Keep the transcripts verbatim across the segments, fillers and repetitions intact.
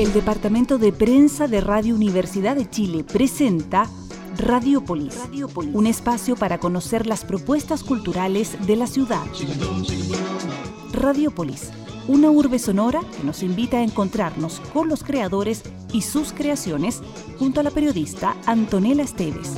El Departamento de Prensa de Radio Universidad de Chile presenta Radiopolis, Radiopolis, un espacio para conocer las propuestas culturales de la ciudad. Radiopolis, una urbe sonora que nos invita a encontrarnos con los creadores y sus creaciones junto a la periodista Antonella Esteves.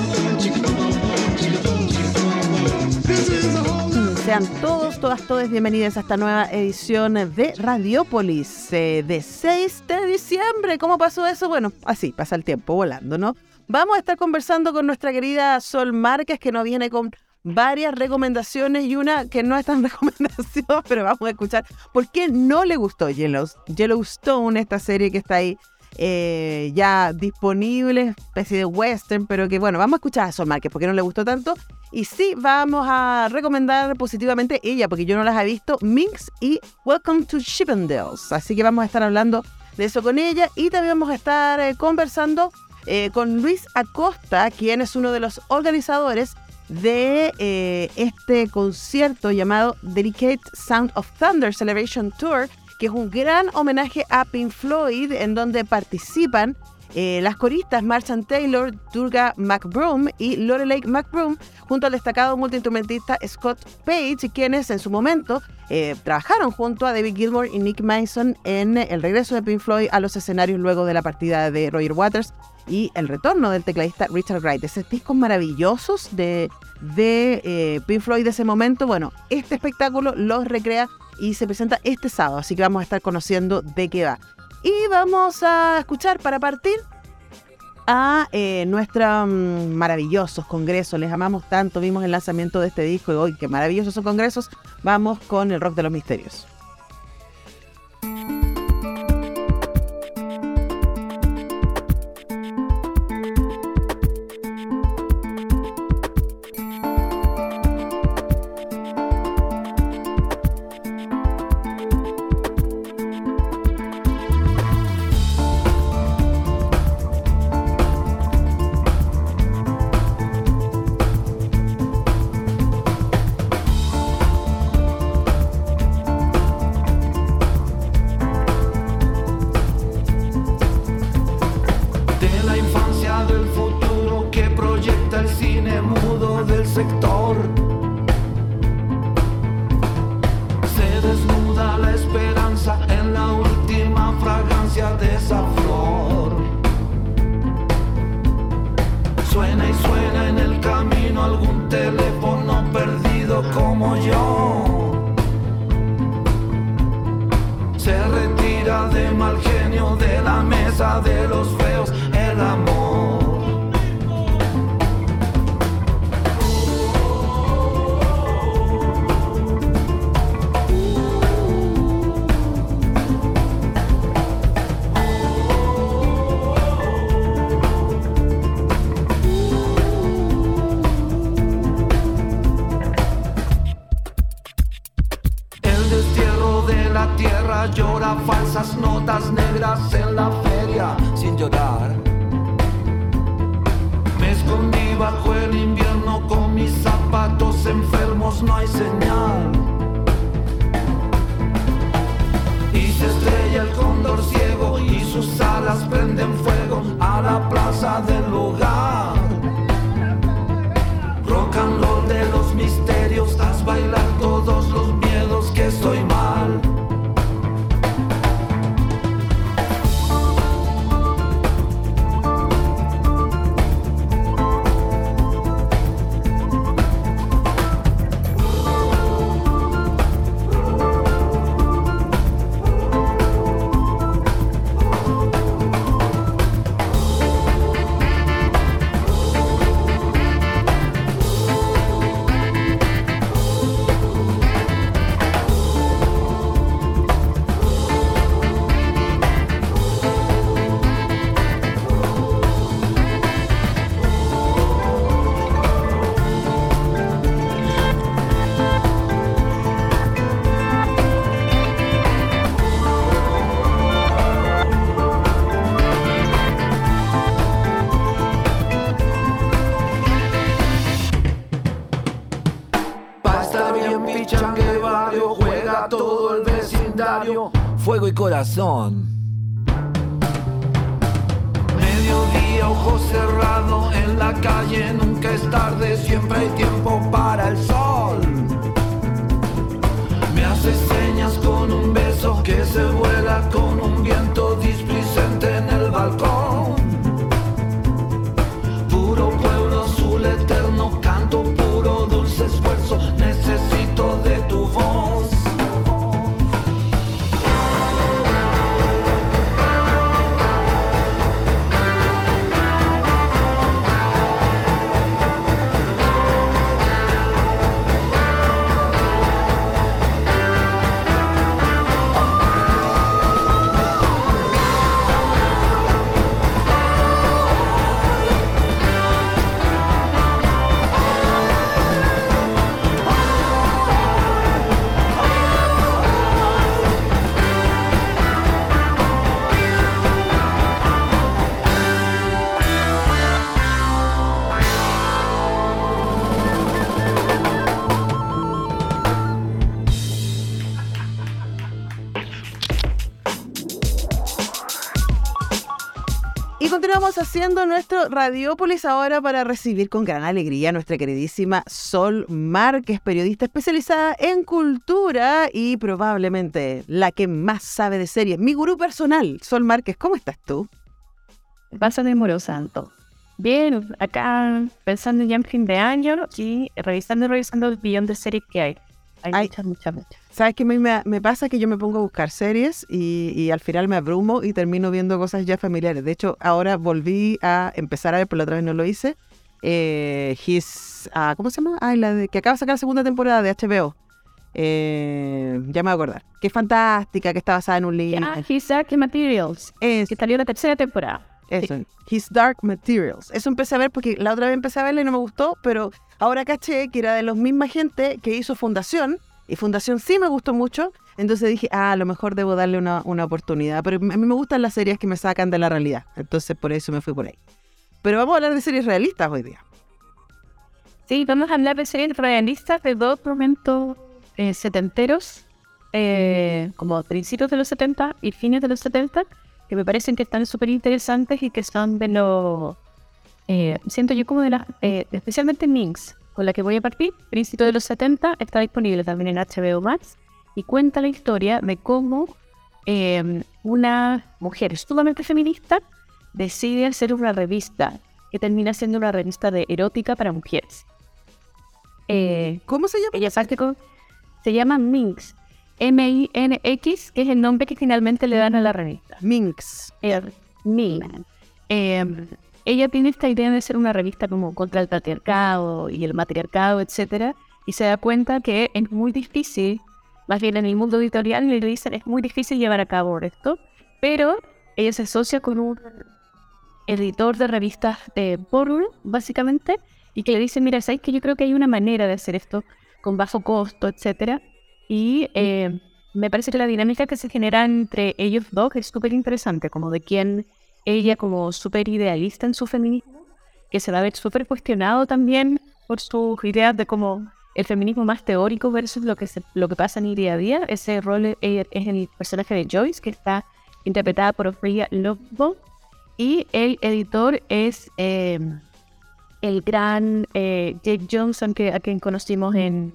Sean todos, todas, todas bienvenidas a esta nueva edición de Radiopolis eh, de seis de diciembre. ¿Cómo pasó eso? Bueno, así pasa el tiempo volando, ¿no? Vamos a estar conversando con nuestra querida Sol Márquez, que nos viene con varias recomendaciones y una que no es tan recomendación, pero vamos a escuchar por qué no le gustó Yellowstone, esta serie que está ahí eh, ya disponible, especie de western, pero que bueno, vamos a escuchar a Sol Márquez por qué no le gustó tanto. Y sí, vamos a recomendar positivamente ella, porque yo no las he visto, Minx y Welcome to Chippendales. Así que vamos a estar hablando de eso con ella y también vamos a estar eh, conversando eh, con Luis Acosta, quien es uno de los organizadores de eh, este concierto llamado Dedicated Sound of Thunder Celebration Tour, que es un gran homenaje a Pink Floyd, en donde participan Eh, las coristas Marchant Taylor, Durga McBroom y Lorelei McBroom, junto al destacado multiinstrumentista Scott Page, quienes en su momento eh, trabajaron junto a David Gilmour y Nick Mason en el regreso de Pink Floyd a los escenarios luego de la partida de Roger Waters y el retorno del tecladista Richard Wright. Esos discos maravillosos de, de eh, Pink Floyd de ese momento. Bueno, este espectáculo los recrea y se presenta este sábado, así que vamos a estar conociendo de qué va. Y vamos a escuchar para partir a eh, nuestros um, maravillosos congresos. Les amamos tanto, vimos el lanzamiento de este disco y hoy qué maravillosos son congresos. Vamos con el rock de los misterios. todo el vecindario, fuego y corazón. ojos cerrados en la calle, nunca es tarde, siempre hay tiempo para el sol. Me hace señas con un beso que se vuela con un viento displicente en el balcón. Puro pueblo azul eterno, canto puro, dulce esfuerzo, necesito de tu voz. Y continuamos haciendo nuestro Radiópolis ahora para recibir con gran alegría a nuestra queridísima Sol Mar, que es periodista especializada en cultura y probablemente la que más sabe de series. Mi gurú personal, Sol Márquez, ¿cómo estás tú? Pasa de Moro Santo. Bien, acá pensando ya en fin de año y revisando y revisando el billón de series que hay. Hay Ay, muchas, muchas, muchas. ¿Sabes qué me, me pasa? Que yo me pongo a buscar series y, y al final me abrumo y termino viendo cosas ya familiares. De hecho, ahora volví a empezar a ver, pero la otra vez no lo hice. Eh, his, ah, ¿Cómo se llama? Ah, la de, que acaba de sacar la segunda temporada de H B O. Eh, ya me voy a acordar. Que es fantástica, que está basada en un libro. Ah, His Dark Materials, Es, que salió la tercera temporada. eso, Sí. His Dark Materials. Eso empecé a ver porque la otra vez empecé a verla y no me gustó, pero ahora caché que era de los misma gente que hizo Fundación. Y Fundación sí me gustó mucho, entonces dije, ah, a lo mejor debo darle una, una oportunidad. Pero a mí me gustan las series que me sacan de la realidad, entonces por eso me fui por ahí. Pero vamos a hablar de series realistas hoy día. Sí, vamos a hablar de series realistas de dos momentos eh, setenteros, eh, como principios de los setenta y fines de los setenta, que me parecen que están súper interesantes y que son de los, eh, siento yo como de las, eh, especialmente Minx, con la que voy a partir, principio de los setenta, está disponible también en H B O Max y cuenta la historia de cómo eh, una mujer sumamente feminista decide hacer una revista que termina siendo una revista de erótica para mujeres. Eh, ¿Cómo se llama? ella parte con- se llama Minx, M I N X, que es el nombre que finalmente le dan a la revista. Minx. Eh, Minx. Eh, ella tiene esta idea de ser una revista como contra el patriarcado y el matriarcado, etcétera, y se da cuenta que es muy difícil, más bien en el mundo editorial le dicen es muy difícil llevar a cabo esto, pero ella se asocia con un editor de revistas de porno, básicamente, y que le dice, mira, ¿sabes que yo creo que hay una manera de hacer esto con bajo costo, etcétera? Y eh, me parece que la dinámica que se genera entre ellos dos es súper interesante, como de quién ella como súper idealista en su feminismo, que se va a ver súper cuestionado también por sus ideas de como el feminismo más teórico versus lo que se, lo que pasa en el día a día. Ese rol es, es el personaje de Joyce, que está interpretada por Ophelia Lovell, y el editor es eh, el gran eh, Jake Johnson, que, a quien conocimos en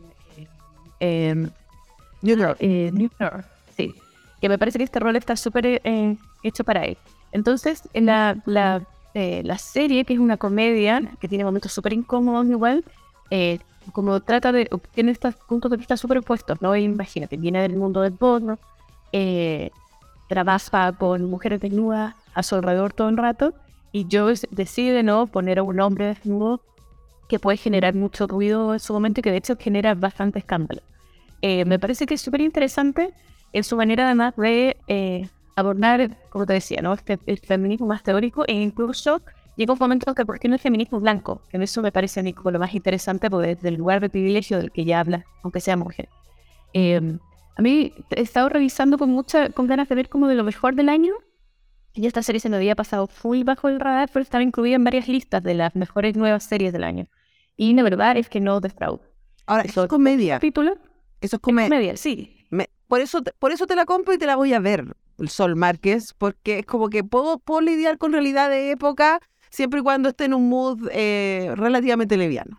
eh, New Girl. eh, New York, sí, que me parece que este rol está súper eh, hecho para él. Entonces, en la, la, eh, la serie, que es una comedia, que tiene momentos súper incómodos igual, eh, como trata de, tiene estos puntos de vista súper opuestos, ¿no? Imagínate, viene del mundo del porno, eh, trabaja con mujeres desnudas a su alrededor todo el rato, y Joyce decide, ¿no?, poner a un hombre desnudo que puede generar mucho ruido en su momento y que de hecho genera bastante escándalo. Eh, me parece que es súper interesante en su manera además de eh, abordar, como te decía, ¿no?, este, el feminismo más teórico, e incluso llega un momento que cuestiona el feminismo blanco, que en eso me parece a mí como lo más interesante, porque desde el lugar de privilegio del que ella habla, aunque sea mujer. Eh, a mí he estado revisando con mucha, con ganas de ver como de lo mejor del año, y esta serie se me había pasado full bajo el radar, pero estaba incluida en varias listas de las mejores nuevas series del año. Y la verdad es que no defrauda. Ahora, eso es comedia. Capítulo, Eso es comedia. comedia, sí. Me- por, eso te, por eso te la compro y te la voy a ver, Sol Márquez, porque es como que puedo, puedo lidiar con realidad de época siempre y cuando esté en un mood eh, relativamente liviano.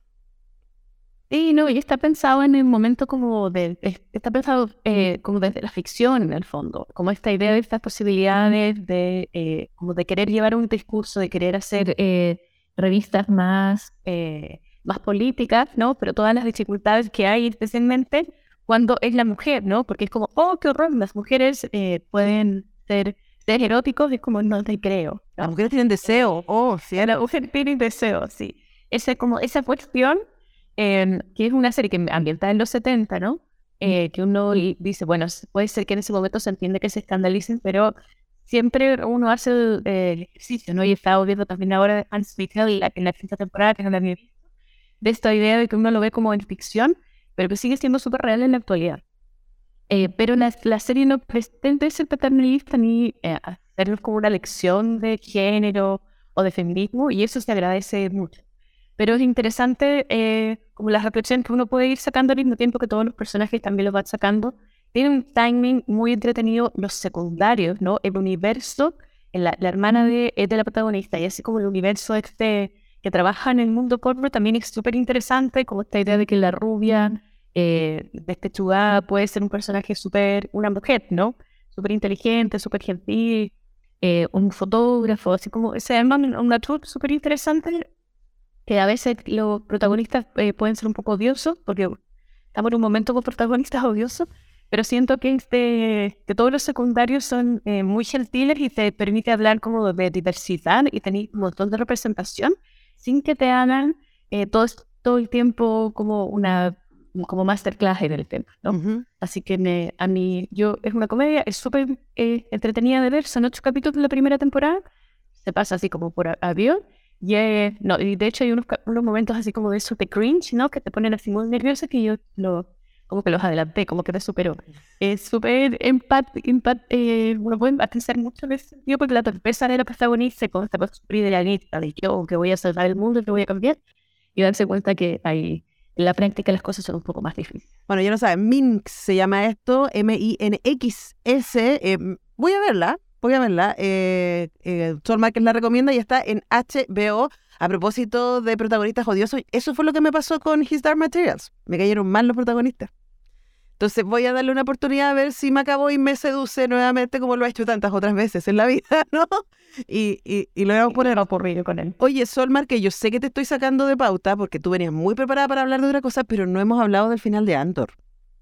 Sí, no, y está pensado en el momento como de, está pensado eh, como desde la ficción en el fondo, como esta idea de estas posibilidades de, eh, como de querer llevar un discurso, de querer hacer eh, revistas más, eh, más políticas, ¿no? Pero todas las dificultades que hay especialmente cuando es la mujer, ¿no? Porque es como, oh, qué horror, las mujeres eh, pueden ser, ser eróticos, es como, no te creo, ¿no? Las mujeres tienen deseo, oh, sí. La mujer tiene deseo, sí. Esa, como, esa cuestión... Eh, que es una serie que ambientada en los setenta, ¿no? Eh, que uno dice, bueno, puede ser que en ese momento se entiende que se escandalicen, pero siempre uno hace el, el ejercicio, ¿no? Y estaba viendo también ahora de Hans Wittel la, en la quinta temporada, que no la había visto, de esta idea de que uno lo ve como en ficción, pero que sigue siendo súper real en la actualidad. Eh, pero la, la serie no pretende ser paternalista ni eh, hacer como una lección de género o de feminismo, y eso se agradece mucho. Pero es interesante eh, como las reflexiones que uno puede ir sacando al mismo tiempo que todos los personajes también los van sacando. Tiene un timing muy entretenido los secundarios, ¿no? El universo, la, la hermana de, de la protagonista, y así como el universo este que trabaja en el mundo porno también es súper interesante, como esta idea de que la rubia eh, despechugada puede ser un personaje súper, una mujer, ¿no? Súper inteligente, súper gentil, eh, un fotógrafo, así como se llama una troupe súper interesante, que a veces los protagonistas eh, pueden ser un poco odiosos, porque estamos en un momento con protagonistas odiosos, pero siento que, este, que todos los secundarios son eh, muy gentiles y te permite hablar como de diversidad y tener un montón de representación sin que te hagan eh, todo, todo el tiempo como una como masterclass en el tema, ¿no? Uh-huh. Así que me, a mí, yo, es una comedia, es súper eh, entretenida de ver, son ocho capítulos de la primera temporada, se pasa así como por avión. Yeah, no, y de hecho hay unos, unos momentos así como de eso de cringe, ¿no? Que te ponen así muy nerviosa, que yo lo, como que los adelanté, como que me superó. Es súper empat, empat, eh, uno puede empatizar mucho en ese sentido, porque la torpeza de la protagonista con esta cosa de la lista de yo que voy a salvar el mundo, que voy a cambiar, y darse cuenta que hay, en la práctica las cosas son un poco más difíciles. Bueno, ya no saben, Minx se llama esto, M I N X S, eh, voy a verla. Voy a verla. Eh, eh, Sol Márquez la recomienda y está en H B O. A propósito de protagonistas odiosos, eso fue lo que me pasó con His Dark Materials. Me cayeron mal los protagonistas. Entonces voy a darle una oportunidad a ver si me acabó y me seduce nuevamente como lo ha hecho tantas otras veces en la vida, ¿no? Y, y, y lo voy a poner ocurrido con él. Oye, Sol Márquez, yo sé que te estoy sacando de pauta porque tú venías muy preparada para hablar de otra cosa, pero no hemos hablado del final de Andor.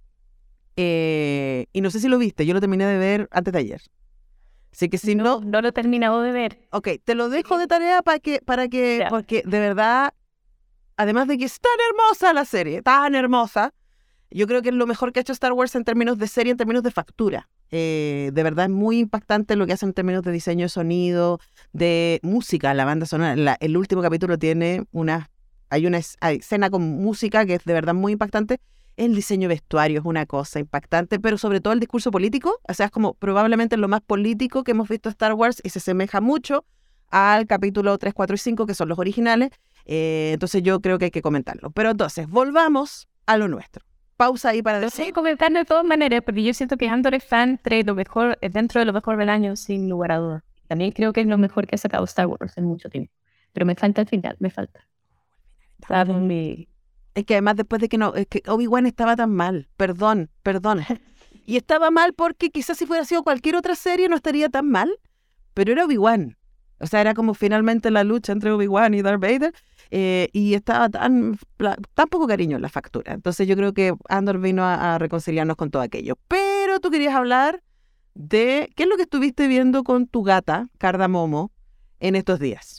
Eh, y no sé si lo viste, yo lo terminé de ver antes de ayer. Así que si no, no... No lo he terminado de ver. Ok, te lo dejo de tarea para que, para que, yeah. porque de verdad, además de que es tan hermosa la serie, tan hermosa, yo creo que es lo mejor que ha hecho Star Wars en términos de serie, en términos de factura. Eh, de verdad es muy impactante lo que hacen en términos de diseño de sonido, de música, la banda sonora. La, el último capítulo tiene una, hay una hay escena con música que es de verdad muy impactante. El diseño de vestuario es una cosa impactante, pero sobre todo el discurso político, o sea, es como probablemente lo más político que hemos visto en Star Wars y se asemeja mucho al capítulo tres, cuatro y cinco, que son los originales, eh, entonces yo creo que hay que comentarlo. Pero entonces, volvamos a lo nuestro. Pausa ahí para decir... Sí, comentarlo de todas maneras, porque yo siento que Andor es fan entre lo mejor, dentro de lo mejor del año, sin lugar a dudas. También creo que es lo mejor que ha sacado Star Wars en mucho tiempo. Pero me falta el final, me falta. Mi... Es que además después de que no, es que Obi-Wan estaba tan mal, perdón, perdón. Y estaba mal porque quizás si fuera sido cualquier otra serie no estaría tan mal, pero era Obi-Wan. O sea, era como finalmente la lucha entre Obi-Wan y Darth Vader, eh, y estaba tan, tan poco cariño en la factura. Entonces yo creo que Andor vino a, a reconciliarnos con todo aquello. Pero tú querías hablar de qué es lo que estuviste viendo con tu gata, Cardamomo, en estos días.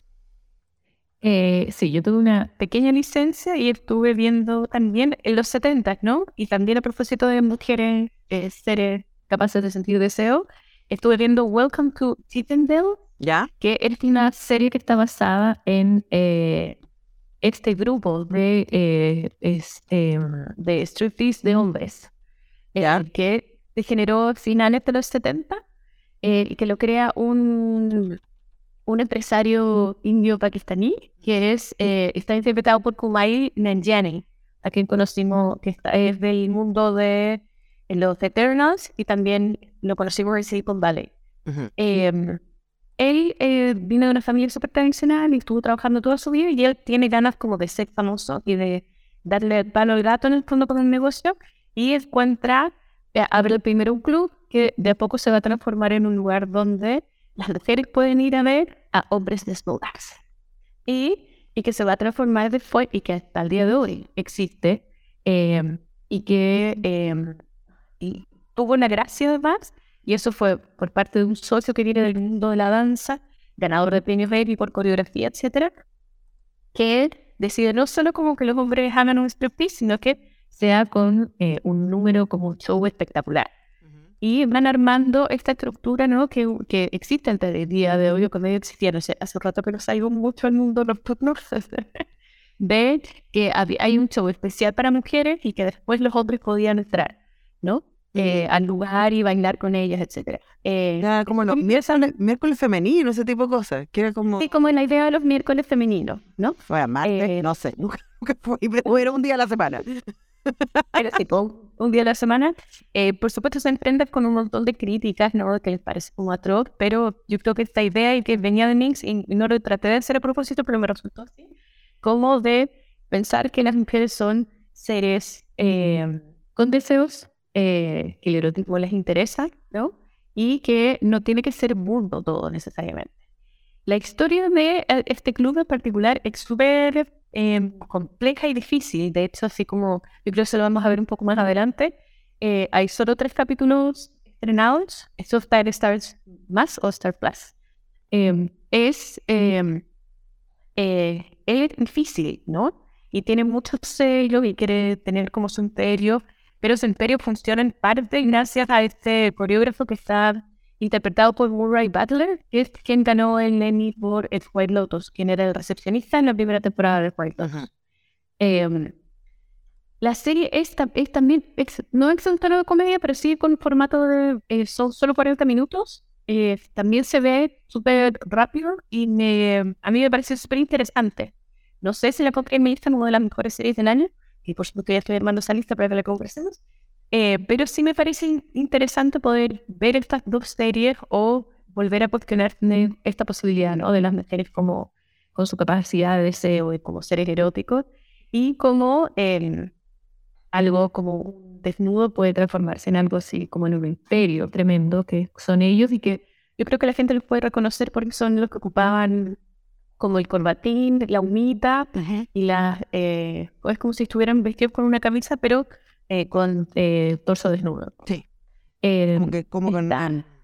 Eh, sí, yo tuve una pequeña licencia y estuve viendo también en los setenta, ¿no? Y también a propósito de mujeres, eh, seres capaces de sentir deseo, estuve viendo Welcome to Chippendale, ¿ya? Que es una serie que está basada en eh, este grupo de, eh, este, de striptease de hombres, ¿ya? Eh, que se generó a finales de los setenta eh, y que lo crea un... un empresario indio pakistaní que es eh, está interpretado por Kumail Nanjiani, a quien conocimos que está, es del mundo de los Eternals y también lo conocimos en Silicon Valley. Uh-huh. Eh, él eh, vino de una familia súper tradicional y estuvo trabajando toda su vida y él tiene ganas como de ser famoso y de darle el palo al gato en el fondo con el negocio y encuentra, eh, abre primero un club que de a poco se va a transformar en un lugar donde las mujeres pueden ir a ver a hombres desnudarse y, y que se va a transformar después y que hasta el día de hoy existe eh, y que eh, y tuvo una gracia además. Y eso fue por parte de un socio que viene del mundo de la danza, ganador de premios Baby por coreografía, etcétera, que decide no solo como que los hombres hagan un striptease, sino que sea con eh, un número como un show espectacular. Uh-huh. Y van armando esta estructura, ¿no? que, que existe hasta el día de hoy, cuando existía, no sé, hace rato que nos ha ido mucho al mundo nocturno, de que hay un show especial para mujeres y que después los hombres podían entrar, ¿no? Eh, al lugar y bailar con ellas, etcétera. Eh, ya, como los miércoles, miércoles femeninos, ese tipo de cosas. Que era como... Sí, como la idea de los miércoles femeninos, ¿no? Bueno, martes, eh, no sé, nunca, nunca fue, era un día a la semana. Era así, un, un día a la semana. Eh, por supuesto se enfrentan con un montón de críticas, ¿no? Que les parece como atroz, pero yo creo que esta idea y que venía de Minx, y no lo traté de hacer a propósito, pero me resultó así, como de pensar que las mujeres son seres eh, con deseos, Eh, que el erotismo les interesa, ¿no? Y que no tiene que ser burdo todo necesariamente. La historia de este club en particular es súper eh, compleja y difícil. De hecho, así como yo creo que se lo vamos a ver un poco más adelante, eh, hay solo tres capítulos estrenados. Eso está en Star Más o Star Plus. Eh, es, eh, eh, es difícil, ¿no? Y tiene muchos celos y quiere tener como su imperio. Pero su imperio funciona en parte gracias a este coreógrafo que está interpretado por Murray Butler, que es quien ganó el Emmy por el White Lotus, quien era el recepcionista en la primera temporada del White Lotus. Uh-huh. Eh, la serie es, es también, es, no es un tono de comedia, pero sí con formato de eh, son solo cuarenta minutos. Eh, también se ve súper rápido y me, a mí me parece súper interesante. No sé si la pondré en mi lista como de las mejores series del año, y por supuesto ya estoy armando esa lista para que la conversemos, eh, pero sí me parece interesante poder ver estas dos series o volver a cuestionar esta posibilidad, ¿no? De las mujeres como con su capacidad de deseo y como seres eróticos y como eh, algo como un desnudo puede transformarse en algo así como en un imperio tremendo que son ellos y que yo creo que la gente los puede reconocer porque son los que ocupaban como el corbatín, la humita uh-huh. y las... Eh, es como si estuvieran vestidos con una camisa, pero eh, con eh, torso desnudo. Sí. Eh, como que como con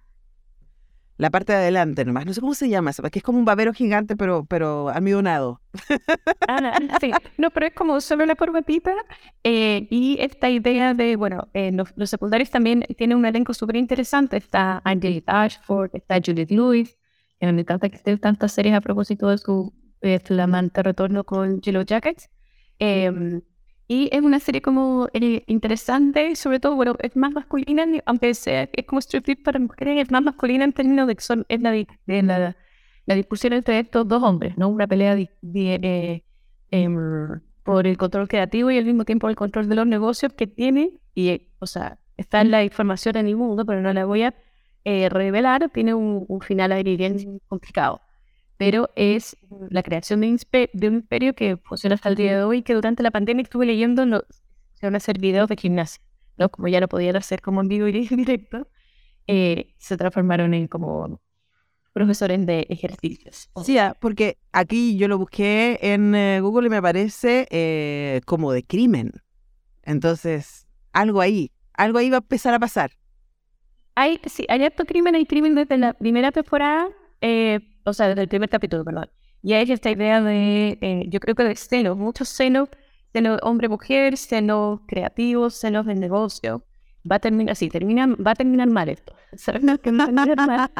la parte de adelante nomás. No sé cómo se llama eso, que es como un babero gigante, pero, pero almidonado. Ah, sí. No, pero es como solo la corbatita. Eh, y esta idea de, bueno, eh, los, los secundarios también tienen un elenco súper interesante. Está Angelica Ashford, está Juliette Lewis. Me encanta que estén tantas series a propósito de su eh, flamante retorno con Yellow Jackets. Eh, y es una serie como eh, interesante, sobre todo, bueno, es más masculina, aunque sea, es como striptease para mujeres, es más masculina en términos de que son, es la, de la, la discusión entre estos dos hombres, ¿no? Una pelea de, de, de, eh, por el control creativo y al mismo tiempo el control de los negocios que tiene, y, eh, o sea, está en la información en el mundo, pero no la voy a Eh, revelar, tiene un, un final ahí bien complicado, pero es la creación de, inspe- de un imperio que funciona hasta el día de hoy, que durante la pandemia estuve leyendo, no, se van a hacer videos de gimnasia, ¿no? Como ya lo podían hacer como en vivo y en directo, eh, se transformaron en como profesores de ejercicios. Sí, porque aquí yo lo busqué en eh, Google y me aparece eh, como de crimen, entonces algo ahí, algo ahí va a empezar a pasar. Hay, sí, hay harto crimen, hay crimen desde la primera temporada, eh, o sea, desde el primer capítulo, perdón. Y hay esta idea de, eh, yo creo que de celos, muchos celos, celos hombre-mujer, celos creativos, celos del negocio. Va a terminar así, termina, va a terminar mal esto. mal.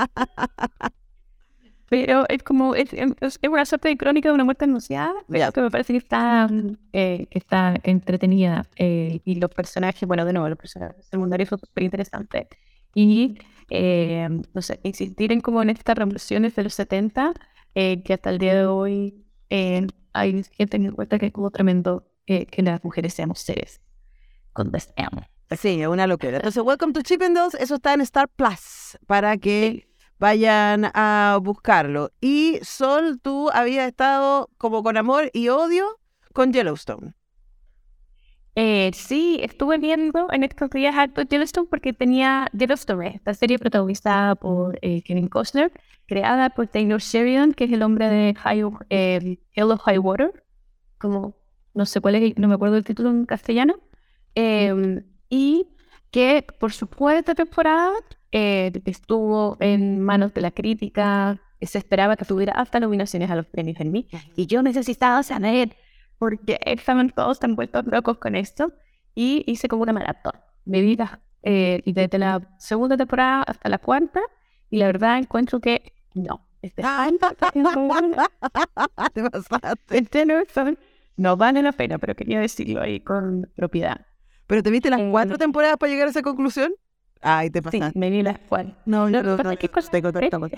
Pero es como, es, es una suerte de crónica de una muerte anunciada, pero que me parece que está, eh, que está entretenida. Eh, y los personajes, bueno, de nuevo, los personajes secundarios son súper interesantes. Y, eh, no sé, insistir en como en estas revoluciones de los setenta, eh, que hasta el día de hoy eh, hay gente que en cuenta que es como tremendo eh, que las mujeres seamos seres con deseo. Sí, es una locura. Entonces, Welcome to Chippendales, eso está en Star Plus, para que vayan a buscarlo. Y Sol, tú habías estado como con amor y odio con Yellowstone. Eh, sí, estuve viendo en estos días harto Yellowstone porque tenía Yellowstone, esta serie protagonizada por eh, Kevin Costner, creada por Taylor Sheridan, que es el hombre de High, eh, Hell of High Water, como no sé cuál es, no me acuerdo el título en castellano, eh, y que por su cuarta temporada eh, estuvo en manos de la crítica, se esperaba que tuviera hasta nominaciones a los premios Emmy, y yo necesitaba saber porque estaban todos tan vueltos locos con esto, y hice como una maratón. Me vi la, eh, desde la segunda temporada hasta la cuarta, y la verdad encuentro que no. Este, Te pasaste. este no, son- no vale la pena, pero quería decirlo ahí con propiedad. ¿Pero te viste las Eh, cuatro temporadas para llegar a esa conclusión? Ay, te Sí, pasaste. me vi las cuatro. No, Lo no, que pasa no, es que con- te conozco.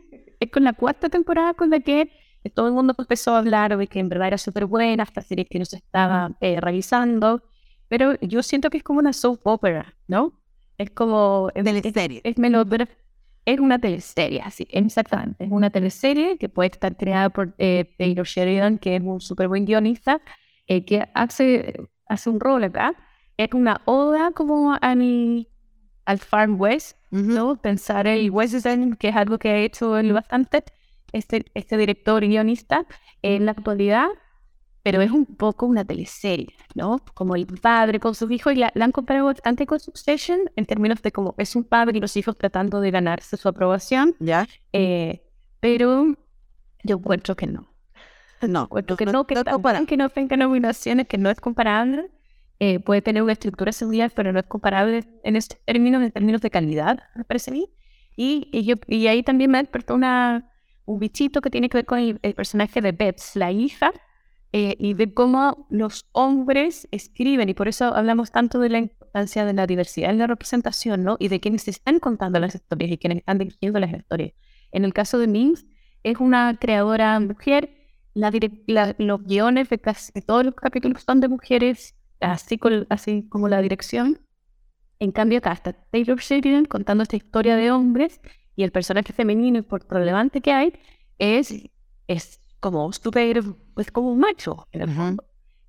Es con la cuarta temporada con la que todo el mundo empezó a hablar de que en verdad era súper buena, esta serie que no se estaba eh, realizando, pero yo siento que es como una soap opera, ¿no? Es como... es- Teleserie. Es, es melodra- es una teleserie, así, exactamente. Es una teleserie que puede estar creada por eh, Taylor Sheridan, que es un súper buen guionista, eh, que hace, hace un rol acá. Es una oda como al, al Far West, ¿no? Pensar el West End, que es algo que ha hecho él bastante, este, este director y guionista, en la actualidad, pero es un poco una teleserie, ¿no? Como el padre con sus hijos, y la, la han comparado bastante con Succession, en términos de cómo es un padre y los hijos tratando de ganarse su aprobación, ¿Ya? eh, pero yo encuentro que no. No, Encuentro no, que no, no, que no está compara. bien que no tenga nominaciones, que no es comparable. Eh, puede tener una estructura similar, pero no es comparable en estos términos, en términos de calidad, me parece a mí. Y, y, yo, y ahí también me despertó una, un bichito que tiene que ver con el, el personaje de Beth, la hija, eh, y de cómo los hombres escriben, y por eso hablamos tanto de la importancia de la diversidad en la representación, ¿no? Y de quienes están contando las historias y quienes están dirigiendo las historias. En el caso de Minx, es una creadora mujer, la direc- la- los guiones de casi todos los capítulos son de mujeres, así, con, así como la dirección. En cambio, acá está Taylor Sheridan contando esta historia de hombres, y el personaje femenino, y por relevante que hay, es, es como súper, pues como un macho, en el Ujú. fondo.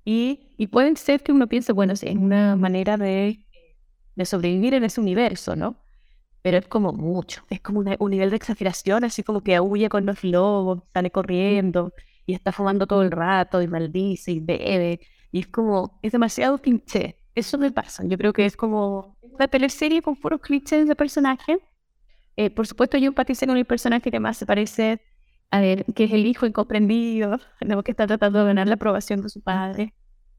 Y, y puede ser que uno piense, bueno, sí, es una manera de, de sobrevivir en ese universo, ¿no? Pero es como mucho, es como una- un nivel de exageración, así como que huye con los lobos, sale corriendo, y está fumando todo el rato, y maldice, y bebe, y es como, es demasiado cliché. Eso me pasa, yo creo que es como una teleserie con puros clichés de personaje. Eh, por supuesto, yo empaticé con el personaje que más se parece a ver, que es el hijo incomprendido, ¿no? Que está tratando de ganar la aprobación de su padre.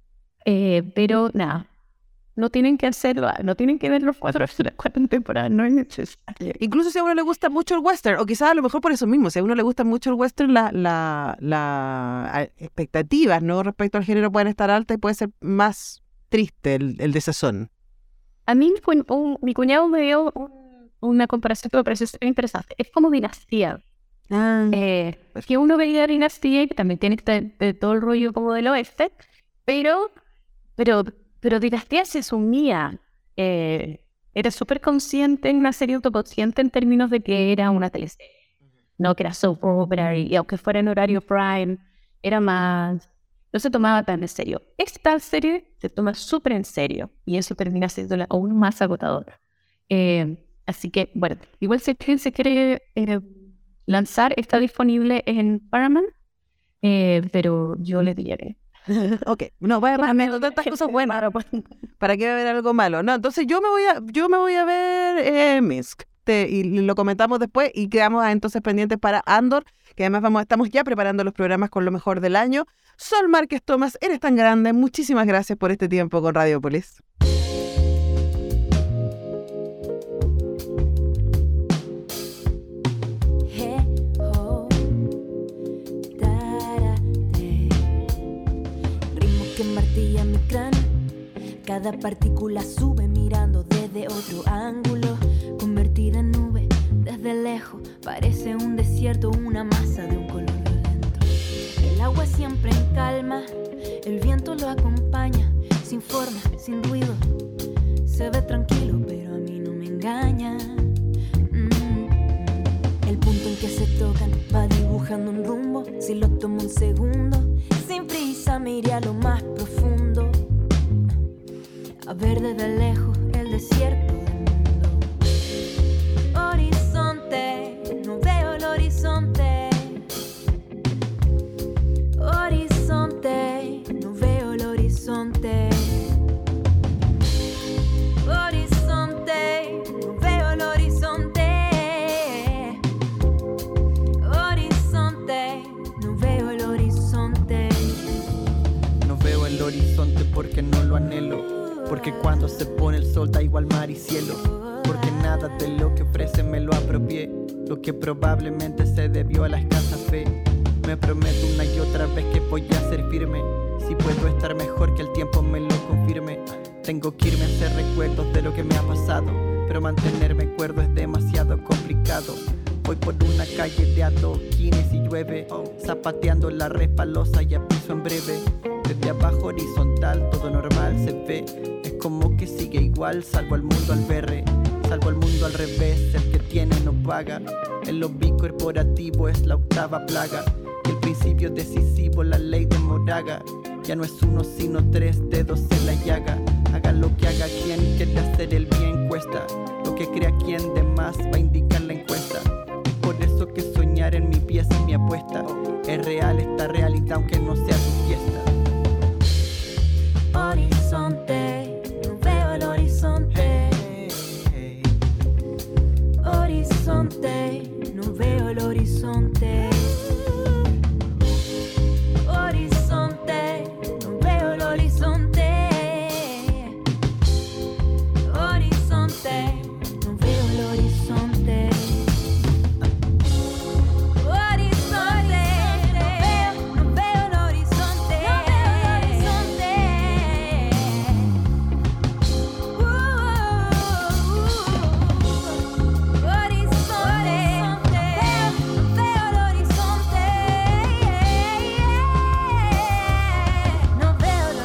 Eh, pero nada, no tienen que hacerlo, no tienen que ver los cuatro de la cuarta temporada, no es necesario. Incluso si a uno le gusta mucho el western, o quizás a lo mejor por eso mismo, si a uno le gusta mucho el western, las la, la, a- expectativas, ¿no? Respecto al género pueden estar altas y puede ser más triste el, el desazón. A mí fue un- mi cuñado me dio un- una comparación que me pareció súper interesante. Es como Dinastía. Ah, Eh, que uno veía Dinastía, que también tiene este, de todo el rollo como del oeste, pero, pero, pero Dinastía se sumía, eh, era súper consciente, en una serie autoconsciente en términos de que era una teleserie, no que era soap opera, y, y aunque fuera en horario prime, era más, no se tomaba tan en serio. Esta serie se toma súper en serio, y eso termina siendo la- aún más agotador. Eh, así que, bueno, igual si alguien se quiere eh, lanzar, está disponible en Paramount, eh, pero yo le diré. ok, no, vaya más tantas cosas buenas. ¿Para qué va a haber algo malo? No, entonces yo me voy a, yo me voy a ver eh, Minsk. Te- y lo comentamos después y quedamos ah, entonces pendientes para Andor, que además vamos, estamos ya preparando los programas con lo mejor del año. Sol Márquez Tomás, eres tan grande. Muchísimas gracias por este tiempo con Radiopolis. Ritmo que martilla mi cráneo, cada partícula sube mirando desde otro ángulo, convertida en nube desde lejos, parece un desierto, una masa de un color violento. El agua siempre en calma, el viento lo acompaña, sin forma, sin ruido, se ve tranquilo, pero a mí no me engaña. Mm. tocan, va dibujando un rumbo. Si lo tomo un segundo, sin prisa me iré a lo más profundo, a ver desde lejos el desierto del mundo. Horizonte, no veo el horizonte. Horizonte, no veo el horizonte. Horizonte, no veo el horizonte. Horizonte, no veo el horizonte. No veo el horizonte porque no lo anhelo, porque cuando se pone el sol da igual mar y cielo, porque nada de lo que ofrece me lo apropié, lo que probablemente se debió a la escasa fe. Me prometo una y otra vez que voy a ser firme, si puedo estar mejor que el tiempo me lo confirme. Tengo que irme a hacer recuerdos de lo que me ha pasado, pero mantenerme cuerdo es demasiado complicado. Voy por una calle de adoquines y llueve, zapateando la resbalosa y a piso en breve. Desde abajo horizontal todo normal se ve, es como que sigue igual salvo al mundo al berre. Salvo al mundo al revés, el que tiene no paga. El lobby corporativo es la octava plaga, y el principio decisivo la ley de Moraga. Ya no es uno sino tres dedos en la llaga. Haga lo que haga quien quiera hacer el bien cuesta, lo que crea quien de más va a indicar la encuesta. Es por eso que soñar en mi pieza es mi apuesta, es real esta realidad aunque no sea tu fiesta. Horizonte, no veo el horizonte. Horizonte, no veo el horizonte. Horizonte, no veo el horizonte. Horizonte, no veo el horizonte. Horizonte, no veo, no veo el horizonte. No veo el horizonte. Uh, uh, uh. Horizonte, no veo el horizonte. No veo el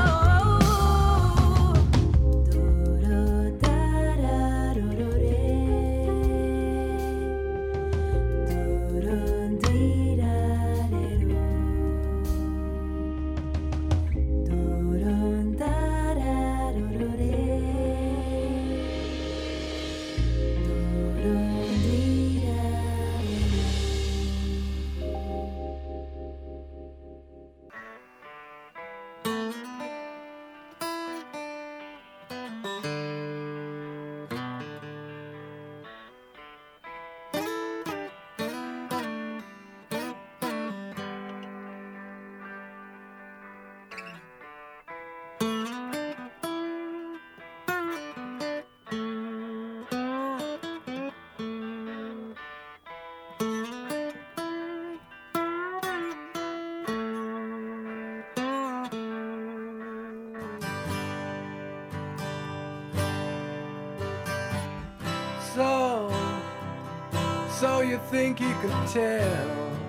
So, so you think you could tell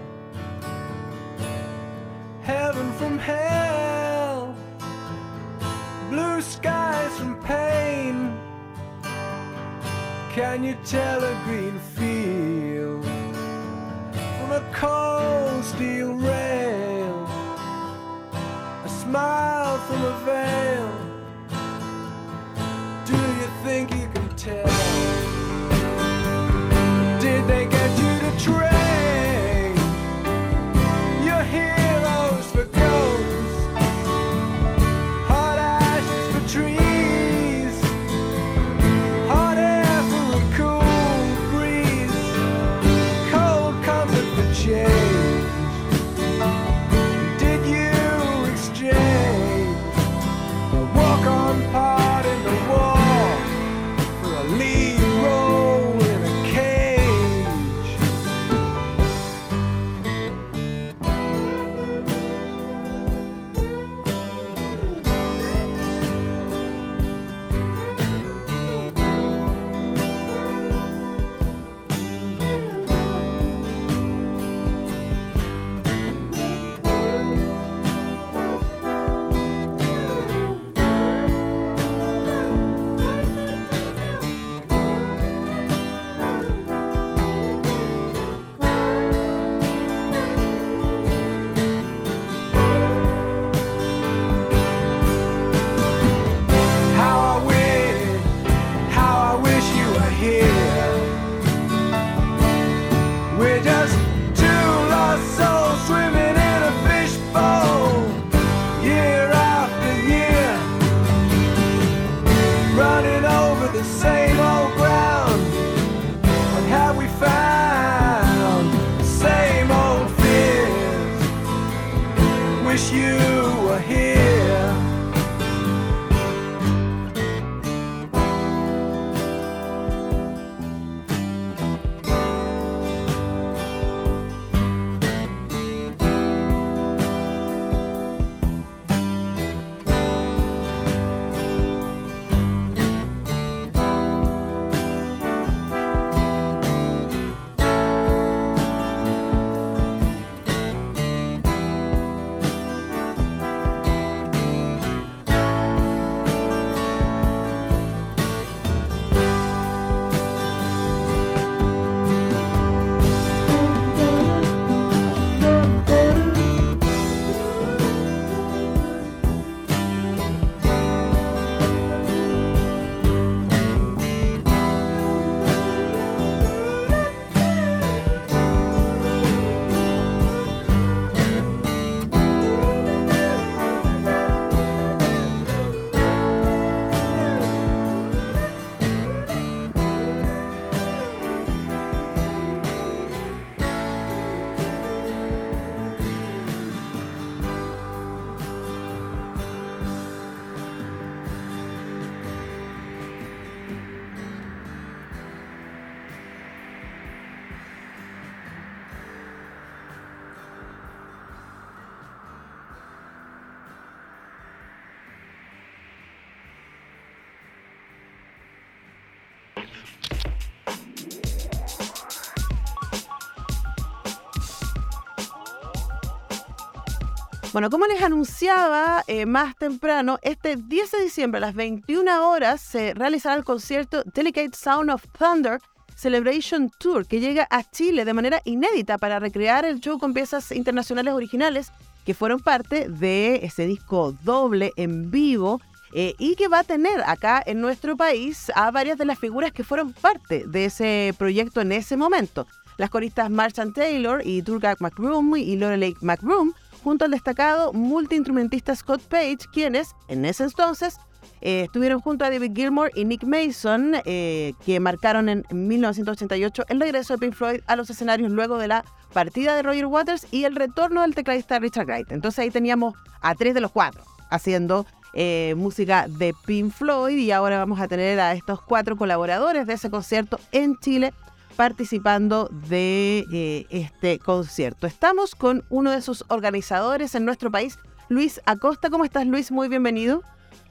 heaven from hell, blue skies from pain? Can you tell a green field from a cold steel rail, a smile from a veil? Do you think you can tell? Did they get you to train your heroes for ghosts, hot ashes for trees, hot air for a cool breeze, cold comfort for change? Did you exchange a walk-on part in the war for a lead role in a cage? the same old ground? What have we found? The same old fears. Wish you were here. Bueno, como les anunciaba eh, más temprano, este diez de diciembre a las veintiuna horas se realizará el concierto Delicate Sound of Thunder Celebration Tour, que llega a Chile de manera inédita para recrear el show con piezas internacionales originales que fueron parte de ese disco doble en vivo eh, y que va a tener acá en nuestro país a varias de las figuras que fueron parte de ese proyecto en ese momento. Las coristas Marchant Taylor y Durga McBroom y Lorelei McBroom, junto al destacado multiinstrumentista Scott Page, quienes en ese entonces eh, estuvieron junto a David Gilmour y Nick Mason, eh, que marcaron en mil novecientos ochenta y ocho el regreso de Pink Floyd a los escenarios luego de la partida de Roger Waters y el retorno del tecladista Richard Wright. Entonces ahí teníamos a tres de los cuatro haciendo eh, música de Pink Floyd, y ahora vamos a tener a estos cuatro colaboradores de ese concierto en Chile participando de eh, este concierto. Estamos con uno de sus organizadores en nuestro país, Luis Acosta. ¿Cómo estás, Luis? Muy bienvenido.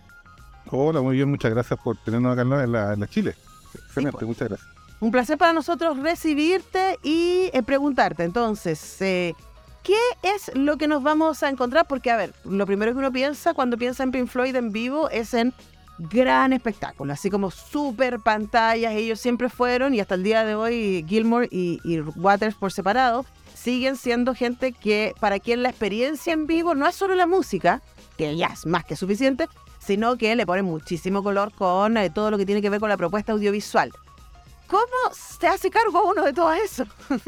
Hola, muy bien, muchas gracias por tenernos acá en la, en la Chile. Excelente, sí, muchas gracias. Un placer para nosotros recibirte y eh, preguntarte, entonces, eh, ¿qué es lo que nos vamos a encontrar? Porque, a ver, lo primero que uno piensa cuando piensa en Pink Floyd en vivo es en gran espectáculo, así como super pantallas. Ellos siempre fueron, y hasta el día de hoy Gilmour y, y Waters por separado siguen siendo gente que para quien la experiencia en vivo no es solo la música, que ya es más que suficiente, sino que le ponen muchísimo color con eh, todo lo que tiene que ver con la propuesta audiovisual. ¿Cómo se hace cargo uno de todo eso?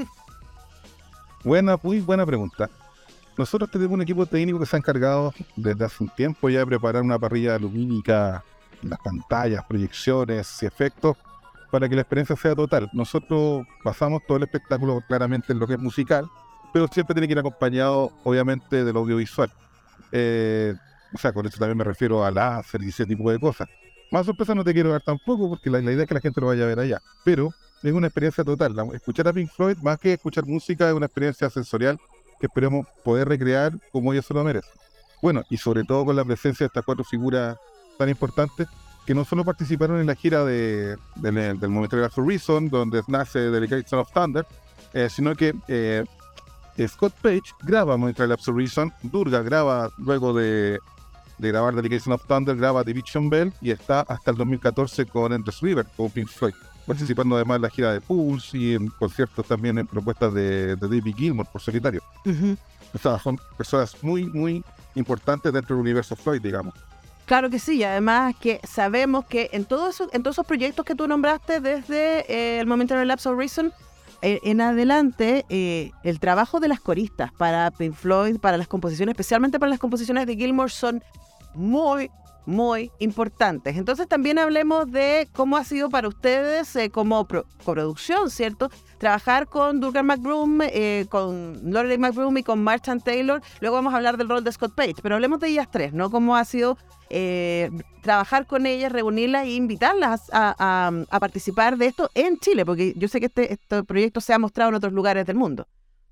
Buena, muy buena pregunta. Nosotros tenemos un equipo técnico que se ha encargado desde hace un tiempo ya de preparar una parrilla lumínica, las pantallas, proyecciones y efectos para que la experiencia sea total. Nosotros basamos todo el espectáculo claramente en lo que es musical, pero siempre tiene que ir acompañado, obviamente, del audiovisual. Eh, o sea, con eso también me refiero a láser y ese tipo de cosas. Más sorpresa no te quiero dar tampoco, porque la, la idea es que la gente lo vaya a ver allá. Pero es una experiencia total. La, escuchar a Pink Floyd, más que escuchar música, es una experiencia sensorial que esperemos poder recrear como ellos se lo merecen. Bueno, y sobre todo con la presencia de estas cuatro figuras tan importantes que no solo participaron en la gira de, de, de, del Momentary Lapse of Reason, donde nace Delicate Sound of Thunder, eh, sino que eh, Scott Page graba Momentary Lapse of Reason, Durga graba luego de, de grabar Delicate Sound of Thunder, graba Division Bell y está hasta el dos mil catorce con Endless River, con Pink Floyd, participando además en la gira de Pulse y en conciertos también en propuestas de, de David Gilmour por solitario. Uh-huh. O sea, son personas muy, muy importantes dentro del universo Floyd, digamos. Claro que sí, y además que sabemos que en, todo eso, en todos esos proyectos que tú nombraste desde eh, el Momentary Lapse of Reason eh, en adelante, eh, el trabajo de las coristas para Pink Floyd, para las composiciones, especialmente para las composiciones de Gilmour, son muy, muy importantes. Entonces también hablemos de cómo ha sido para ustedes eh, como pro- coproducción, ¿cierto? Trabajar con Durga McBroom, eh, con Lorelei McBroom y con Marchant Taylor. Luego vamos a hablar del rol de Scott Page, pero hablemos de ellas tres, ¿no? Cómo ha sido eh, trabajar con ellas, reunirlas e invitarlas a, a, a participar de esto en Chile, porque yo sé que este, este proyecto se ha mostrado en otros lugares del mundo.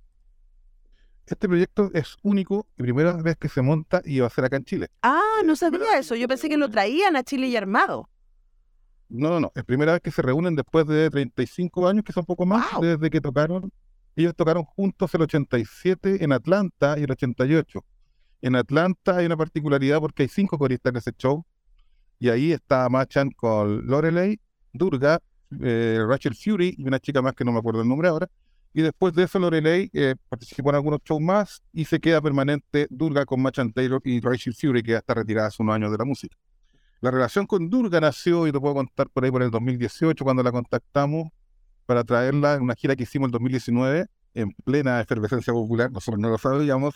Este proyecto es único y primera vez que se monta y va a ser acá en Chile. Ah, no sabía eso. Yo pensé que lo traían a Chile y armado. No, no, no. Es primera vez que se reúnen después de treinta y cinco años, que son poco más, Wow. desde que tocaron. Ellos tocaron juntos el ochenta y siete en Atlanta y el ochenta y ocho. En Atlanta hay una particularidad porque hay cinco coristas en ese show. Y ahí está Marchant con Lorelei, Durga, eh, Rachel Fury y una chica más que no me acuerdo el nombre ahora. Y después de eso Lorelei eh, participó en algunos shows más y se queda permanente Durga con Marchant Taylor y Rachel Fury, que ya está retirada hace unos años de la música. La relación con Durga nació, y te puedo contar por ahí por el dos mil dieciocho, cuando la contactamos para traerla en una gira que hicimos el dos mil diecinueve, en plena efervescencia popular. Nosotros no lo sabíamos.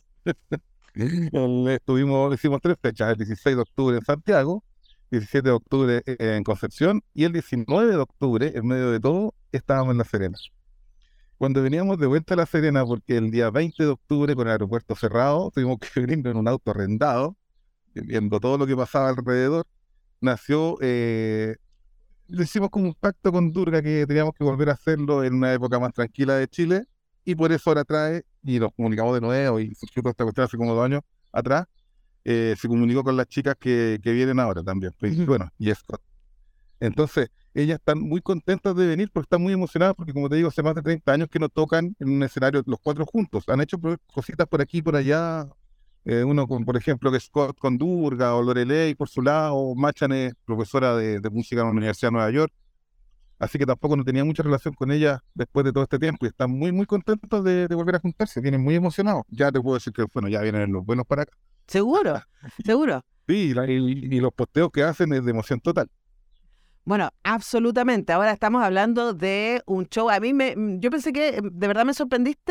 El- Estuvimos, hicimos tres fechas: el dieciséis de octubre en Santiago, diecisiete de octubre eh, en Concepción, y el diecinueve de octubre, en medio de todo, estábamos en La Serena. Cuando veníamos de vuelta a La Serena, porque el día veinte de octubre, con el aeropuerto cerrado, tuvimos que venir en un auto arrendado, viendo todo lo que pasaba alrededor, nació, eh, lo hicimos como un pacto con Durga que teníamos que volver a hacerlo en una época más tranquila de Chile, y por eso ahora trae, y nos comunicamos de nuevo, y surgió toda esta cuestión hace como dos años atrás, eh, se comunicó con las chicas que, que vienen ahora también, pues, Ujú. bueno, y Scott. Entonces, ellas están muy contentas de venir porque están muy emocionadas porque, como te digo, hace más de treinta años que no tocan en un escenario los cuatro juntos. Han hecho pro- cositas por aquí y por allá. Eh, uno, con, por ejemplo, que Scott con Durga o Lorelei por su lado, Marchant es profesora de, de música en la Universidad de Nueva York. Así que tampoco no tenía mucha relación con ella después de todo este tiempo y están muy, muy contentos de, de volver a juntarse. Vienen muy emocionados. Ya te puedo decir que, bueno, ya vienen los buenos para acá. Seguro, seguro. Sí, la- y, y los posteos que hacen es de emoción total. Bueno, absolutamente. Ahora estamos hablando de un show. A mí me, mm, yo pensé que, mm, de verdad me sorprendiste,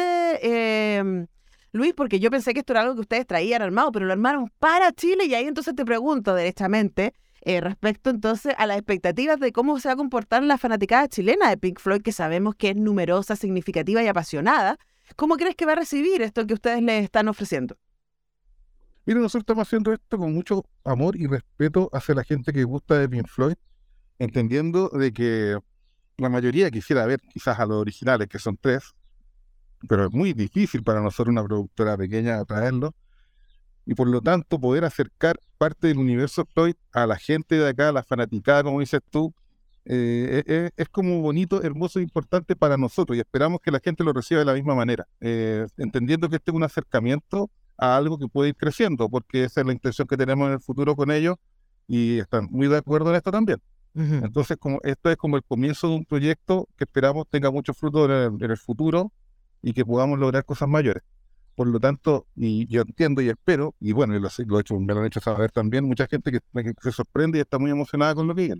eh, Luis, porque yo pensé que esto era algo que ustedes traían armado, pero lo armaron para Chile y ahí entonces te pregunto derechamente eh, respecto entonces a las expectativas de cómo se va a comportar la fanaticada chilena de Pink Floyd, que sabemos que es numerosa, significativa y apasionada. ¿Cómo crees que va a recibir esto que ustedes les están ofreciendo? Mira, nosotros estamos haciendo esto con mucho amor y respeto hacia la gente que gusta de Pink Floyd, entendiendo de que la mayoría quisiera ver quizás a los originales, que son tres, pero es muy difícil para nosotros, una productora pequeña, traerlo, y por lo tanto poder acercar parte del universo Floyd a la gente de acá, a la fanaticada, como dices tú, eh, es, es- es como bonito, hermoso e importante para nosotros, y esperamos que la gente lo reciba de la misma manera, eh, entendiendo que este es un acercamiento a algo que puede ir creciendo, porque esa es la intención que tenemos en el futuro con ellos, y están muy de acuerdo en esto también. Ujú. Entonces, como esto es como el comienzo de un proyecto que esperamos tenga mucho fruto en el, en el futuro y que podamos lograr cosas mayores. Por lo tanto, y yo entiendo y espero, y bueno, y lo, sé- lo he hecho, me lo han hecho saber también, mucha gente que, que se sorprende y está muy emocionada con lo que viene.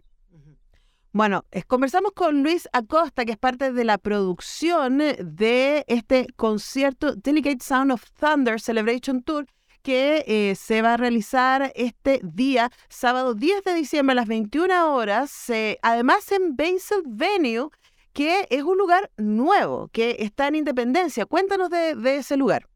Bueno, es- conversamos con Luis Acosta, que es parte de la producción de este concierto Delicate Sound of Thunder Celebration Tour, que eh, se va a realizar este día, sábado diez de diciembre a las veintiuna horas, eh, además en Basil Venue, que es un lugar nuevo, que está en Independencia. Cuéntanos de, de ese lugar.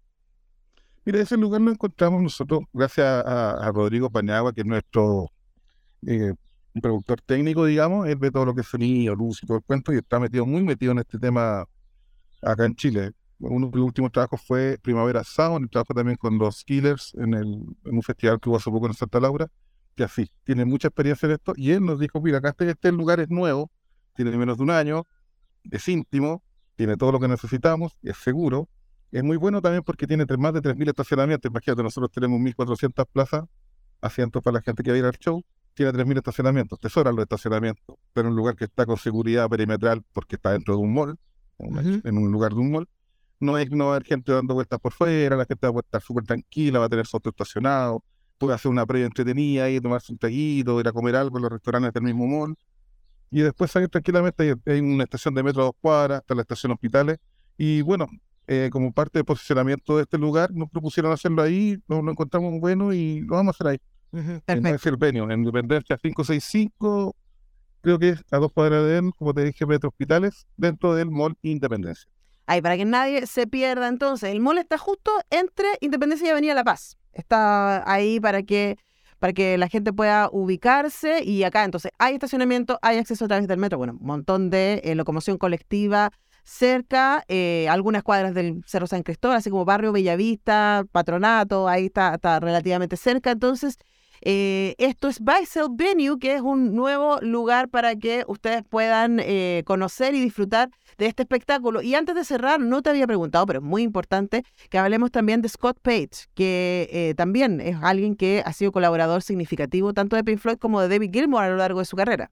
Mira, ese lugar lo encontramos nosotros gracias a, a Rodrigo Paniagua, que es nuestro eh, productor técnico, digamos. Él ve todo lo que es sonido, luz y todo el cuento, y está metido, muy metido en este tema acá en Chile. Uno de los últimos trabajos fue Primavera Sound, y trabajó también con los Killers en, el, en un festival que hubo hace poco en Santa Laura, que así, tiene mucha experiencia en esto, y él nos dijo, mira, acá este, este lugar es nuevo, tiene menos de un año, es íntimo, tiene todo lo que necesitamos, es seguro, es muy bueno también porque tiene tres- más de tres mil estacionamientos. Imagínate, nosotros tenemos mil cuatrocientas plazas, asientos para la gente que va a ir al show, tiene tres mil estacionamientos, te sobran los estacionamientos, pero en un lugar que está con seguridad perimetral porque está dentro de un mall, en una- Ujú. en un lugar de un mall, no, hay, no va a haber gente dando vueltas por fuera, la gente va a poder estar súper tranquila, va a tener su auto estacionado, puede hacer una previa entretenida y tomarse un traguito, ir a comer algo en los restaurantes del mismo mall, y después salir tranquilamente. Hay, hay una estación de metro a dos cuadras, hasta la estación Hospitales, y bueno, eh, como parte del posicionamiento de este lugar, nos propusieron hacerlo ahí, lo, lo encontramos bueno y lo vamos a hacer ahí. Ujú, En perfecto. ese el venue, en Independencia quinientos sesenta y cinco, creo que es a dos cuadras de él, como te dije, Metro Hospitales, dentro del Mall Independencia. Ahí, para que nadie se pierda entonces, el mall está justo entre Independencia y Avenida La Paz. Está ahí para que, para que la gente pueda ubicarse y acá entonces hay estacionamiento, hay acceso a través del metro, bueno, un montón de eh, locomoción colectiva cerca, eh, algunas cuadras del Cerro San Cristóbal, así como Barrio Bellavista, Patronato, ahí está, está relativamente cerca. Entonces, eh, esto es Buy Sell Venue, que es un nuevo lugar para que ustedes puedan eh, conocer y disfrutar de este espectáculo. Y antes de cerrar, no te había preguntado, pero es muy importante que hablemos también de Scott Page, que eh, también es alguien que ha sido colaborador significativo tanto de Pink Floyd como de David Gilmour a lo largo de su carrera.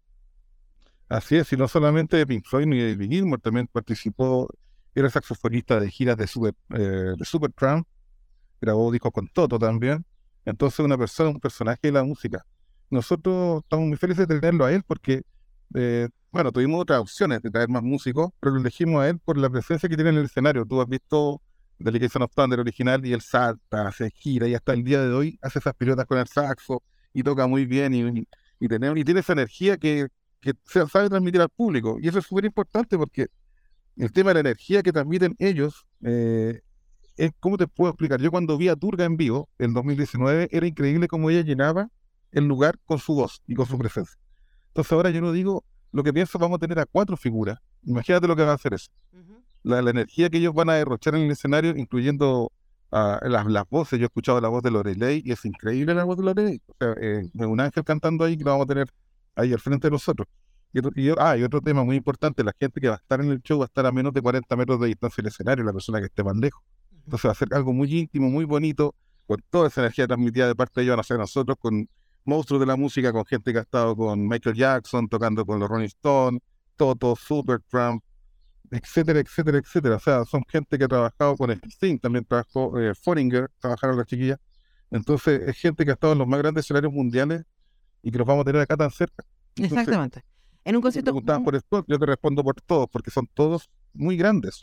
Así es, y no solamente de Pink Floyd ni de David Gilmour, también participó, era saxofonista de giras de Super, eh, de Supertramp, grabó discos con Toto también. Entonces, una persona, un personaje de la música. Nosotros estamos muy felices de tenerlo a él porque, eh, bueno, tuvimos otras opciones de traer más músicos, pero lo elegimos a él por la presencia que tiene en el escenario. Tú has visto Delegation of Thunder original y él salta, hace gira y hasta el día de hoy hace esas piruetas con el saxo y toca muy bien y, y, tener, y tiene esa energía que, que se sabe transmitir al público. Y eso es súper importante porque el tema de la energía que transmiten ellos, eh, es, ¿cómo te puedo explicar? Yo cuando vi a Turga en vivo en dos mil diecinueve, era increíble cómo ella llenaba el lugar con su voz y con su presencia. Entonces ahora yo no digo, lo que pienso, vamos a tener a cuatro figuras. Imagínate lo que va a hacer eso. Uh-huh. La, la energía que ellos van a derrochar en el escenario, incluyendo uh, las, las voces. Yo he escuchado la voz de Lorelei y es increíble la voz de Lorelei. O sea, eh, un ángel cantando ahí que lo vamos a tener ahí al frente de nosotros. Y otro, y, ah, y otro tema muy importante, la gente que va a estar en el show va a estar a menos de cuarenta metros de distancia del escenario, la persona que esté más lejos. Entonces va a ser algo muy íntimo, muy bonito, con toda esa energía transmitida de parte de ellos, van a ser nosotros, con monstruos de la música, con gente que ha estado con Michael Jackson, tocando con los Rolling Stones, Toto, Supertramp, etcétera, etcétera, etcétera. O sea, son gente que ha trabajado con Sting, también trabajó eh, Foreigner, trabajaron las chiquillas. Entonces es gente que ha estado en los más grandes escenarios mundiales y que los vamos a tener acá tan cerca. Entonces, exactamente. En un concierto... Si me preguntaban por Scott, yo te respondo por todos, porque son todos muy grandes.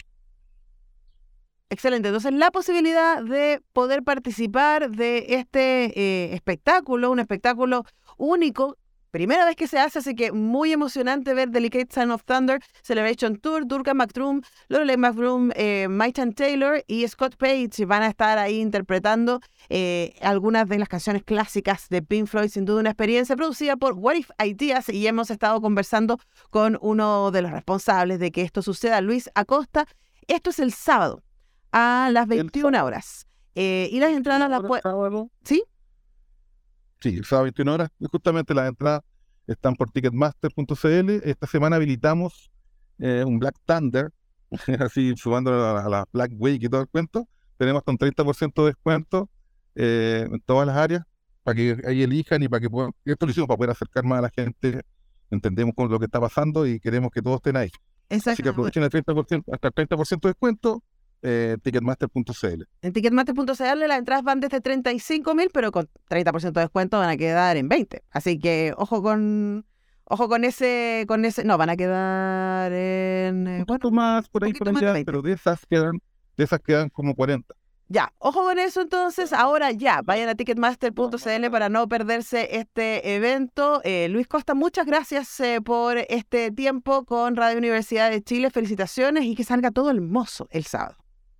Excelente. Entonces, la posibilidad de poder participar de este eh, espectáculo, un espectáculo único, primera vez que se hace, así que muy emocionante ver Delicate Sound of Thunder, Celebration Tour, Durga McBroom, Lorelei McBroom, eh, Myton Taylor y Scott Page van a estar ahí interpretando eh, algunas de las canciones clásicas de Pink Floyd. Sin duda una experiencia producida por What If Ideas, y hemos estado conversando con uno de los responsables de que esto suceda, Luis Acosta. Esto es el sábado a las veintiuna horas. Eh, y las entradas las pueden... ¿Sí? Sí, el sábado a veintiuna horas. Y justamente las entradas están por ticketmaster punto c l. Esta semana habilitamos eh, un Black Thunder, así sumando a la, a la Black Week y todo el cuento. Tenemos hasta un treinta por ciento de descuento eh, en todas las áreas, para que ahí elijan y para que puedan... Esto lo hicimos para poder acercar más a la gente. Entendemos con lo que está pasando y queremos que todos estén ahí. Así que aprovechen el treinta por ciento, hasta el treinta por ciento de descuento. Eh, ticketmaster punto c l. En ticketmaster punto c l las entradas van desde treinta y cinco mil, pero con treinta por ciento de descuento van a quedar en veinte. Así que ojo con ojo con ese, con ese, no, van a quedar en un poquito más por ahí por allá, pero de esas quedan, de esas quedan como cuarenta. Ya, ojo con eso entonces. Ahora ya, vayan a ticketmaster punto c l para no perderse este evento. Eh, Luis Costa, muchas gracias eh, por este tiempo con Radio Universidad de Chile. Felicitaciones y que salga todo hermoso el sábado.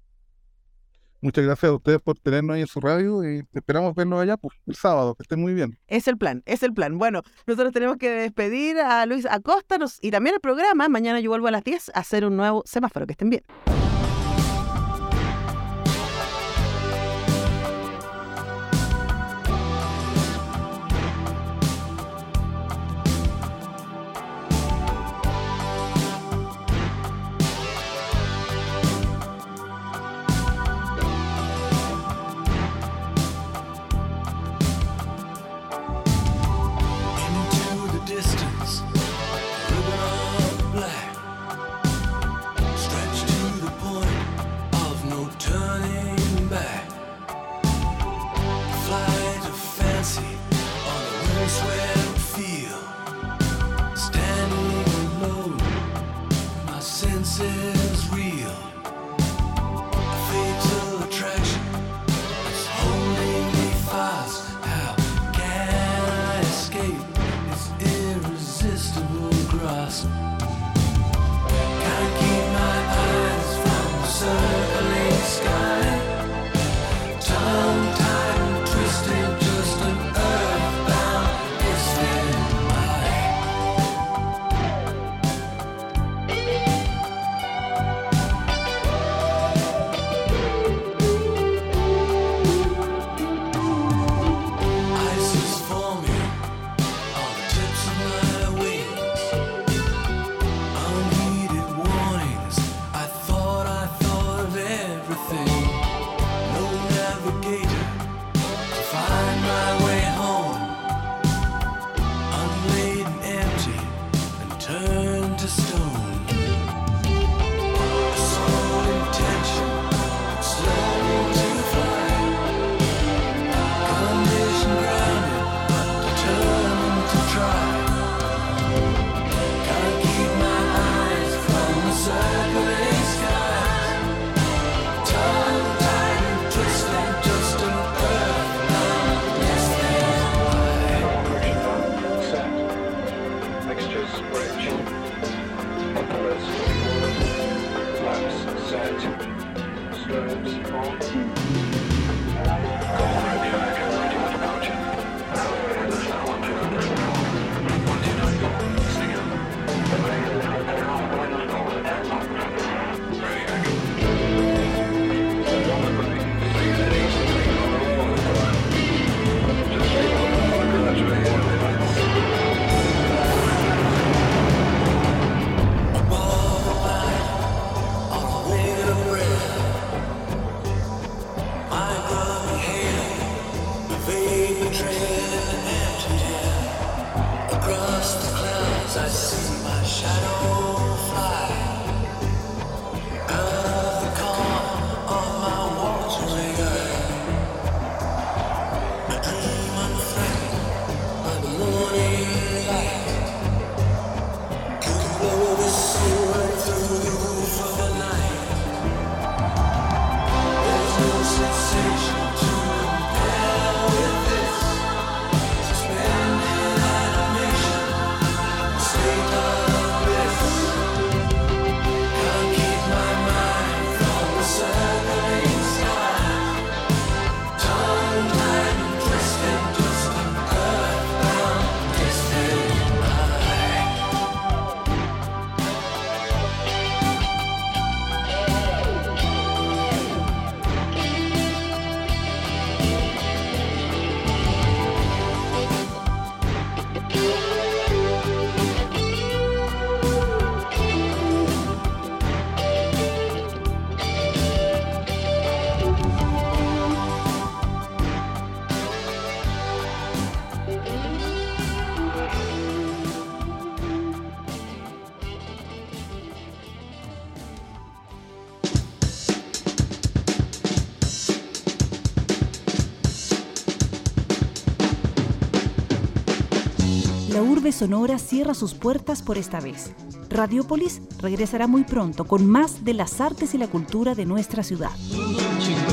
Muchas gracias a ustedes por tenernos ahí en su radio y esperamos vernos allá pues, el sábado, que estén muy bien. Es el plan, es el plan. Bueno, nosotros tenemos que despedir a Luis Acosta nos, y también el programa. Mañana yo vuelvo a las diez a hacer un nuevo semáforo. Que estén bien. clouds. Can't keep my eyes from the circling sky. Tongue-tied and twisted, just an earthbound distant ice is forming on the tips of my wings. Unheeded warnings, I thought I thought of everything. No navigator to find my way home. Unladen, empty, and turned to stone. A sole intention, slow to fly. Condition grounded, but determined to try. Can't keep my eyes from the circling skies. Tongue-tied and twisted, just an earthbound distant eye. Set. Mixtures bridge. Colors. Flaps set. Strobes on. Call radio echo ready for departure. one two hundred. one two nine four. Listening up. Radio echo. Please at ease and take on the roll. Just take on the graduate limits. Above the light, on a wing of breath, my grubby hand, a vague trail in the empty air. Across the clouds, I see my shadow fly. Out of the calm of my watering eye, I dream unthreatened by the morning light. Could blow the soul right through the roof of the night. There's no sensation to compare with this. Suspended animation, state of bliss. Can't keep my mind from the circling sky. Tongue-tied and twisted, just an earthbound distant eye. La urbe sonora cierra sus puertas por esta vez. Radiopolis regresará muy pronto con más de las artes y la cultura de nuestra ciudad. Launching